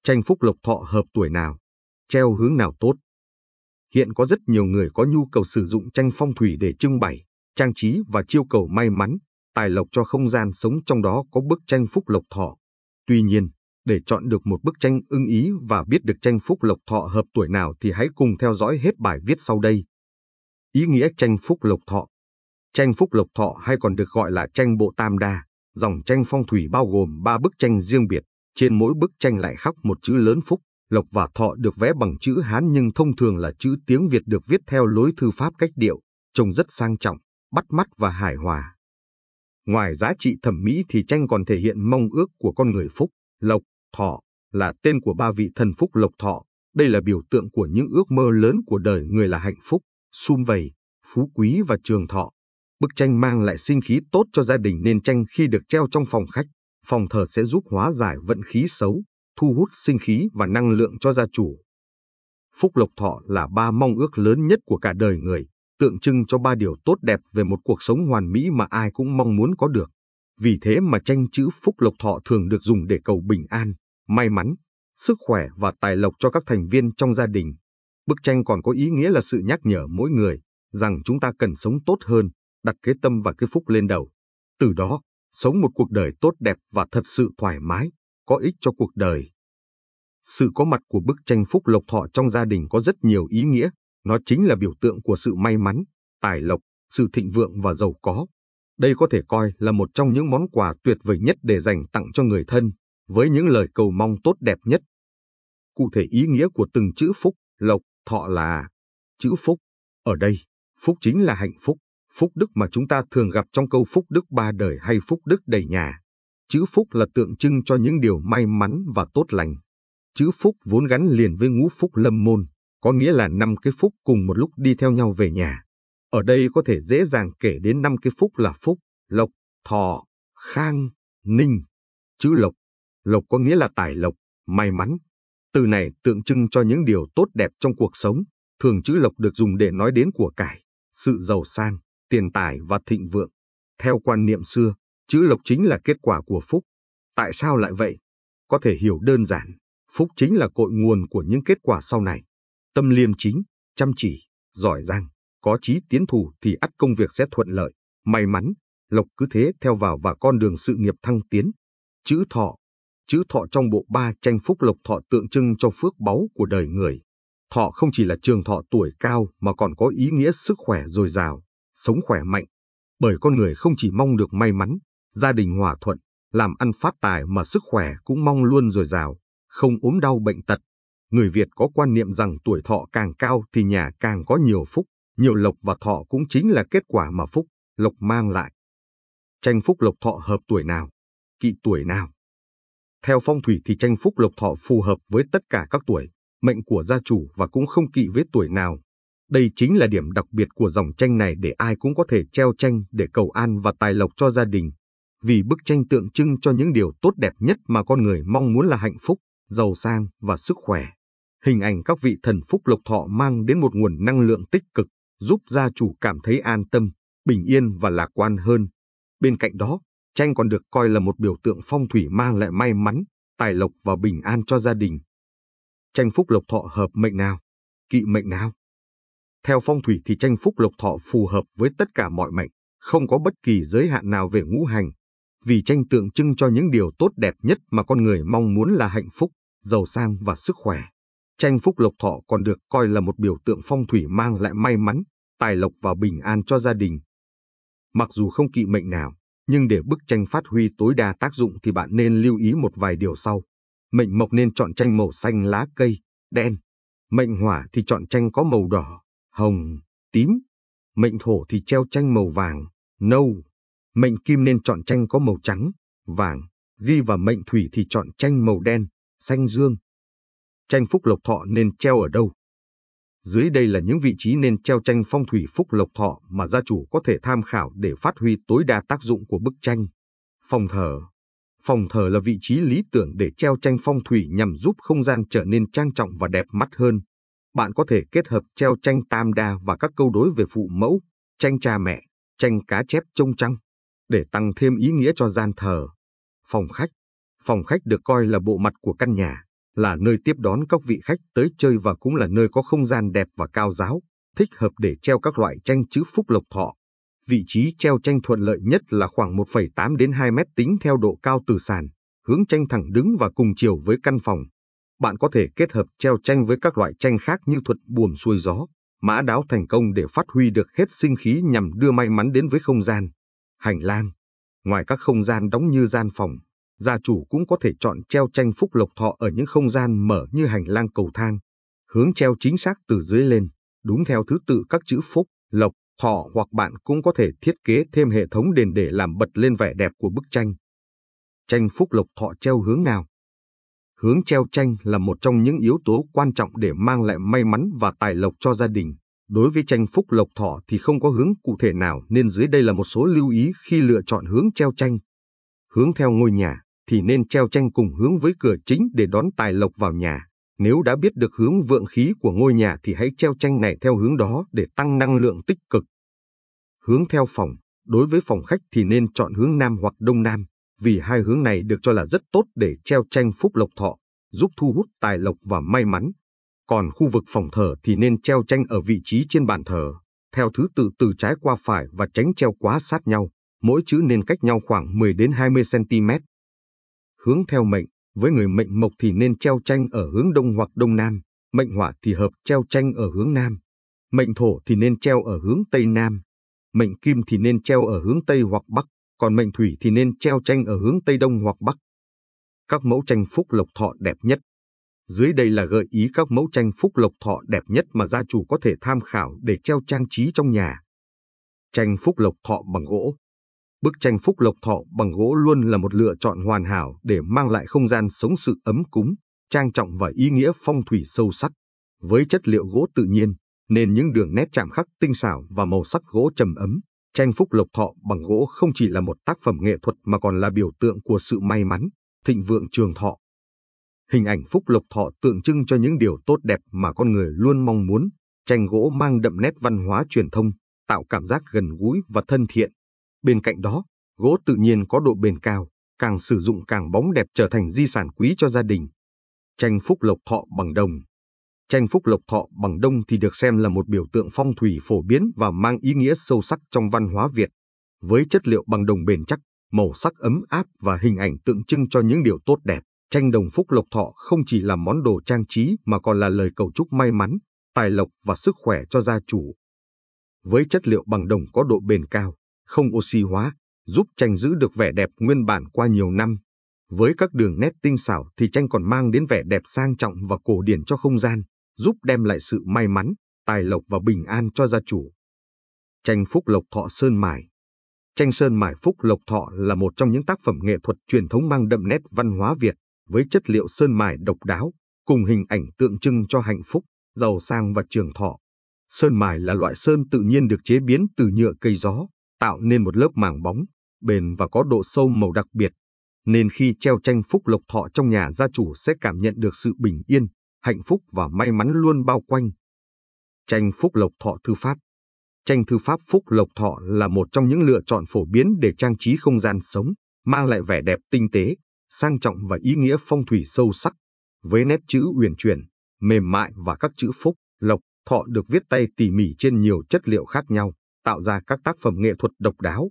Tranh phúc lộc thọ hợp tuổi nào, treo hướng nào tốt. Hiện có rất nhiều người có nhu cầu sử dụng tranh phong thủy để trưng bày, trang trí và chiêu cầu may mắn, tài lộc cho không gian sống trong đó có bức tranh phúc lộc thọ. Tuy nhiên, để chọn được một bức tranh ưng ý và biết được tranh phúc lộc thọ hợp tuổi nào thì hãy cùng theo dõi hết bài viết sau đây. Ý nghĩa tranh phúc lộc thọ. Tranh phúc lộc thọ hay còn được gọi là tranh bộ tam đa, dòng tranh phong thủy bao gồm 3 bức tranh riêng biệt, trên mỗi bức tranh lại khắc một chữ lớn phúc, lộc và thọ được vẽ bằng chữ Hán nhưng thông thường là chữ tiếng Việt được viết theo lối thư pháp cách điệu, trông rất sang trọng, bắt mắt và hài hòa. Ngoài giá trị thẩm mỹ thì tranh còn thể hiện mong ước của con người phúc, lộc, thọ, là tên của 3 vị thần phúc lộc thọ. Đây là biểu tượng của những ước mơ lớn của đời người là hạnh phúc, sum vầy, phú quý và trường thọ. Bức tranh mang lại sinh khí tốt cho gia đình nên tranh khi được treo trong phòng khách, phòng thờ sẽ giúp hóa giải vận khí xấu, thu hút sinh khí và năng lượng cho gia chủ. Phúc lộc thọ là 3 mong ước lớn nhất của cả đời người, tượng trưng cho 3 điều tốt đẹp về một cuộc sống hoàn mỹ mà ai cũng mong muốn có được. Vì thế mà tranh chữ phúc lộc thọ thường được dùng để cầu bình an, may mắn, sức khỏe và tài lộc cho các thành viên trong gia đình. Bức tranh còn có ý nghĩa là sự nhắc nhở mỗi người rằng chúng ta cần sống tốt hơn, đặt cái tâm và cái phúc lên đầu. Từ đó, sống một cuộc đời tốt đẹp và thật sự thoải mái, có ích cho cuộc đời. Sự có mặt của bức tranh phúc lộc thọ trong gia đình có rất nhiều ý nghĩa. Nó chính là biểu tượng của sự may mắn, tài lộc, sự thịnh vượng và giàu có. Đây có thể coi là một trong những món quà tuyệt vời nhất để dành tặng cho người thân, với những lời cầu mong tốt đẹp nhất. Cụ thể ý nghĩa của từng chữ phúc, lộc, thọ là: chữ phúc. Ở đây, phúc chính là hạnh phúc, phúc đức mà chúng ta thường gặp trong câu phúc đức 3 đời hay phúc đức đầy nhà. Chữ phúc là tượng trưng cho những điều may mắn và tốt lành. Chữ phúc vốn gắn liền với ngũ phúc lâm môn, có nghĩa là 5 cái phúc cùng một lúc đi theo nhau về nhà. Ở đây có thể dễ dàng kể đến 5 cái phúc là phúc, lộc, thọ, khang, ninh. Chữ lộc, lộc có nghĩa là tài lộc, may mắn. Từ này tượng trưng cho những điều tốt đẹp trong cuộc sống. Thường chữ lộc được dùng để nói đến của cải, sự giàu sang, tiền tài và thịnh vượng. Theo quan niệm xưa, chữ lộc chính là kết quả của phúc. Tại sao lại vậy? Có thể hiểu đơn giản, phúc chính là cội nguồn của những kết quả sau này. Tâm liêm chính, chăm chỉ, giỏi giang, có chí tiến thủ thì ắt công việc sẽ thuận lợi, may mắn, lộc cứ thế theo vào và con đường sự nghiệp thăng tiến. Chữ thọ trong bộ 3 tranh phúc lộc thọ tượng trưng cho phước báu của đời người. Thọ không chỉ là trường thọ tuổi cao mà còn có ý nghĩa sức khỏe dồi dào, sống khỏe mạnh. Bởi con người không chỉ mong được may mắn, gia đình hòa thuận, làm ăn phát tài mà sức khỏe cũng mong luôn dồi dào, không ốm đau bệnh tật. Người Việt có quan niệm rằng tuổi thọ càng cao thì nhà càng có nhiều phúc, nhiều lộc và thọ cũng chính là kết quả mà phúc, lộc mang lại. Tranh phúc lộc thọ hợp tuổi nào, kỵ tuổi nào? Theo phong thủy thì tranh phúc lộc thọ phù hợp với tất cả các tuổi, mệnh của gia chủ và cũng không kỵ với tuổi nào. Đây chính là điểm đặc biệt của dòng tranh này để ai cũng có thể treo tranh để cầu an và tài lộc cho gia đình. Vì bức tranh tượng trưng cho những điều tốt đẹp nhất mà con người mong muốn là hạnh phúc, giàu sang và sức khỏe. Hình ảnh các vị thần phúc lộc thọ mang đến một nguồn năng lượng tích cực, giúp gia chủ cảm thấy an tâm, bình yên và lạc quan hơn. Bên cạnh đó, tranh còn được coi là một biểu tượng phong thủy mang lại may mắn, tài lộc và bình an cho gia đình. Tranh phúc lộc thọ hợp mệnh nào, kỵ mệnh nào? Theo phong thủy thì tranh phúc lộc thọ phù hợp với tất cả mọi mệnh, không có bất kỳ giới hạn nào về ngũ hành. Vì tranh tượng trưng cho những điều tốt đẹp nhất mà con người mong muốn là hạnh phúc, giàu sang và sức khỏe. Tranh phúc lộc thọ còn được coi là một biểu tượng phong thủy mang lại may mắn, tài lộc và bình an cho gia đình. Mặc dù không kỵ mệnh nào, nhưng để bức tranh phát huy tối đa tác dụng thì bạn nên lưu ý một vài điều sau. Mệnh mộc nên chọn tranh màu xanh lá cây, đen. Mệnh hỏa thì chọn tranh có màu đỏ, hồng, tím. Mệnh thổ thì treo tranh màu vàng, nâu. Mệnh kim nên chọn tranh có màu trắng, vàng, vi và mệnh thủy thì chọn tranh màu đen, xanh dương. Tranh phúc lộc thọ nên treo ở đâu? Dưới đây là những vị trí nên treo tranh phong thủy phúc lộc thọ mà gia chủ có thể tham khảo để phát huy tối đa tác dụng của bức tranh. Phòng thờ. Phòng thờ là vị trí lý tưởng để treo tranh phong thủy nhằm giúp không gian trở nên trang trọng và đẹp mắt hơn. Bạn có thể kết hợp treo tranh tam đa và các câu đối về phụ mẫu, tranh cha mẹ, tranh cá chép trông trăng, để tăng thêm ý nghĩa cho gian thờ. Phòng khách. Phòng khách được coi là bộ mặt của căn nhà, là nơi tiếp đón các vị khách tới chơi và cũng là nơi có không gian đẹp và cao ráo, thích hợp để treo các loại tranh chữ phúc lộc thọ. Vị trí treo tranh thuận lợi nhất là khoảng 1,8 đến 2 mét tính theo độ cao từ sàn, hướng tranh thẳng đứng và cùng chiều với căn phòng. Bạn có thể kết hợp treo tranh với các loại tranh khác như thuật buồm xuôi gió, mã đáo thành công để phát huy được hết sinh khí nhằm đưa may mắn đến với không gian. Hành lang. Ngoài các không gian đóng như gian phòng, gia chủ cũng có thể chọn treo tranh phúc lộc thọ ở những không gian mở như hành lang cầu thang. Hướng treo chính xác từ dưới lên, đúng theo thứ tự các chữ phúc, lộc, thọ, hoặc bạn cũng có thể thiết kế thêm hệ thống đèn để làm bật lên vẻ đẹp của bức tranh. Tranh phúc lộc thọ treo hướng nào? Hướng treo tranh là một trong những yếu tố quan trọng để mang lại may mắn và tài lộc cho gia đình. Đối với tranh phúc lộc thọ thì không có hướng cụ thể nào, nên dưới đây là một số lưu ý khi lựa chọn hướng treo tranh. Hướng theo ngôi nhà thì nên treo tranh cùng hướng với cửa chính để đón tài lộc vào nhà. Nếu đã biết được hướng vượng khí của ngôi nhà thì hãy treo tranh này theo hướng đó để tăng năng lượng tích cực. Hướng theo phòng. Đối với phòng khách thì nên chọn hướng nam hoặc đông nam, vì hai hướng này được cho là rất tốt để treo tranh phúc lộc thọ, giúp thu hút tài lộc và may mắn. Còn khu vực phòng thờ thì nên treo tranh ở vị trí trên bàn thờ, theo thứ tự từ trái qua phải và tránh treo quá sát nhau, mỗi chữ nên cách nhau khoảng 10 đến 20 cm. Hướng theo mệnh. Với người mệnh mộc thì nên treo tranh ở hướng đông hoặc đông nam, mệnh hỏa thì hợp treo tranh ở hướng nam. Mệnh thổ thì nên treo ở hướng tây nam. Mệnh kim thì nên treo ở hướng tây hoặc bắc, còn mệnh thủy thì nên treo tranh ở hướng tây đông hoặc bắc. Các mẫu tranh phúc lộc thọ đẹp nhất. Dưới đây là gợi ý các mẫu tranh phúc lộc thọ đẹp nhất mà gia chủ có thể tham khảo để treo trang trí trong nhà. Tranh phúc lộc thọ bằng gỗ. Bức tranh phúc lộc thọ bằng gỗ luôn là một lựa chọn hoàn hảo để mang lại không gian sống sự ấm cúng, trang trọng và ý nghĩa phong thủy sâu sắc. Với chất liệu gỗ tự nhiên, nên những đường nét chạm khắc tinh xảo và màu sắc gỗ trầm ấm, tranh phúc lộc thọ bằng gỗ không chỉ là một tác phẩm nghệ thuật mà còn là biểu tượng của sự may mắn, thịnh vượng trường thọ. Hình ảnh phúc lộc thọ tượng trưng cho những điều tốt đẹp mà con người luôn mong muốn. Tranh gỗ mang đậm nét văn hóa truyền thông, tạo cảm giác gần gũi và thân thiện. Bên cạnh đó, gỗ tự nhiên có độ bền cao, càng sử dụng càng bóng đẹp, trở thành di sản quý cho gia đình. Tranh phúc lộc thọ bằng đồng. Tranh phúc lộc thọ bằng đồng thì được xem là một biểu tượng phong thủy phổ biến và mang ý nghĩa sâu sắc trong văn hóa Việt. Với chất liệu bằng đồng bền chắc, màu sắc ấm áp và hình ảnh tượng trưng cho những điều tốt đẹp, tranh đồng phúc lộc thọ không chỉ là món đồ trang trí mà còn là lời cầu chúc may mắn, tài lộc và sức khỏe cho gia chủ. Với chất liệu bằng đồng có độ bền cao, không oxy hóa, giúp tranh giữ được vẻ đẹp nguyên bản qua nhiều năm. Với các đường nét tinh xảo thì tranh còn mang đến vẻ đẹp sang trọng và cổ điển cho không gian, giúp đem lại sự may mắn, tài lộc và bình an cho gia chủ. Tranh phúc lộc thọ sơn mài. Tranh sơn mài phúc lộc thọ là một trong những tác phẩm nghệ thuật truyền thống mang đậm nét văn hóa Việt, với chất liệu sơn mài độc đáo, cùng hình ảnh tượng trưng cho hạnh phúc, giàu sang và trường thọ. Sơn mài là loại sơn tự nhiên được chế biến từ nhựa cây gió, tạo nên một lớp màng bóng, bền và có độ sâu màu đặc biệt. Nên khi treo tranh phúc lộc thọ trong nhà, gia chủ sẽ cảm nhận được sự bình yên, hạnh phúc và may mắn luôn bao quanh. Tranh phúc lộc thọ thư pháp. Tranh thư pháp phúc lộc thọ là một trong những lựa chọn phổ biến để trang trí không gian sống, mang lại vẻ đẹp tinh tế, sang trọng và ý nghĩa phong thủy sâu sắc. Với nét chữ uyển chuyển, mềm mại và các chữ phúc, lộc, thọ được viết tay tỉ mỉ trên nhiều chất liệu khác nhau, tạo ra các tác phẩm nghệ thuật độc đáo.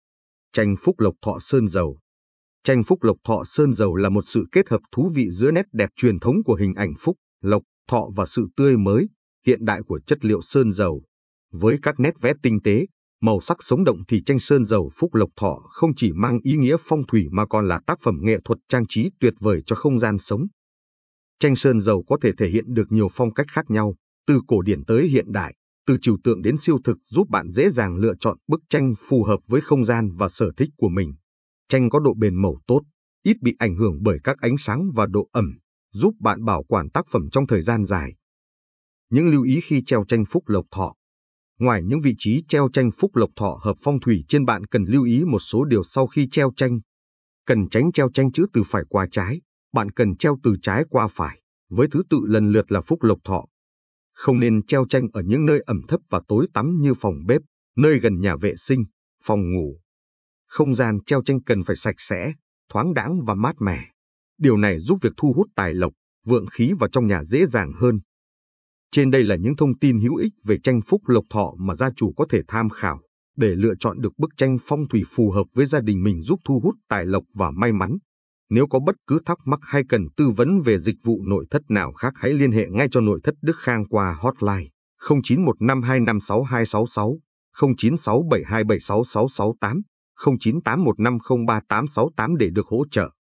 Tranh phúc lộc thọ sơn dầu. Tranh phúc lộc thọ sơn dầu là một sự kết hợp thú vị giữa nét đẹp truyền thống của hình ảnh phúc, lộc, thọ và sự tươi mới, hiện đại của chất liệu sơn dầu. Với các nét vẽ tinh tế, màu sắc sống động thì tranh sơn dầu phúc lộc thọ không chỉ mang ý nghĩa phong thủy mà còn là tác phẩm nghệ thuật trang trí tuyệt vời cho không gian sống. Tranh sơn dầu có thể thể hiện được nhiều phong cách khác nhau, từ cổ điển tới hiện đại, từ trừu tượng đến siêu thực, giúp bạn dễ dàng lựa chọn bức tranh phù hợp với không gian và sở thích của mình. Tranh có độ bền màu tốt, ít bị ảnh hưởng bởi các ánh sáng và độ ẩm, giúp bạn bảo quản tác phẩm trong thời gian dài. Những lưu ý khi treo tranh phúc lộc thọ. Ngoài những vị trí treo tranh phúc lộc thọ hợp phong thủy trên, bạn cần lưu ý một số điều sau khi treo tranh. Cần tránh treo tranh chữ từ phải qua trái, bạn cần treo từ trái qua phải, với thứ tự lần lượt là phúc lộc thọ. Không nên treo tranh ở những nơi ẩm thấp và tối tăm như phòng bếp, nơi gần nhà vệ sinh, phòng ngủ. Không gian treo tranh cần phải sạch sẽ, thoáng đãng và mát mẻ. Điều này giúp việc thu hút tài lộc, vượng khí vào trong nhà dễ dàng hơn. Trên đây là những thông tin hữu ích về tranh phúc lộc thọ mà gia chủ có thể tham khảo để lựa chọn được bức tranh phong thủy phù hợp với gia đình mình, giúp thu hút tài lộc và may mắn. Nếu có bất cứ thắc mắc hay cần tư vấn về dịch vụ nội thất nào khác, hãy liên hệ ngay cho nội thất Đức Khang qua hotline 0915256266, 0967276668, 0981503868 để được hỗ trợ.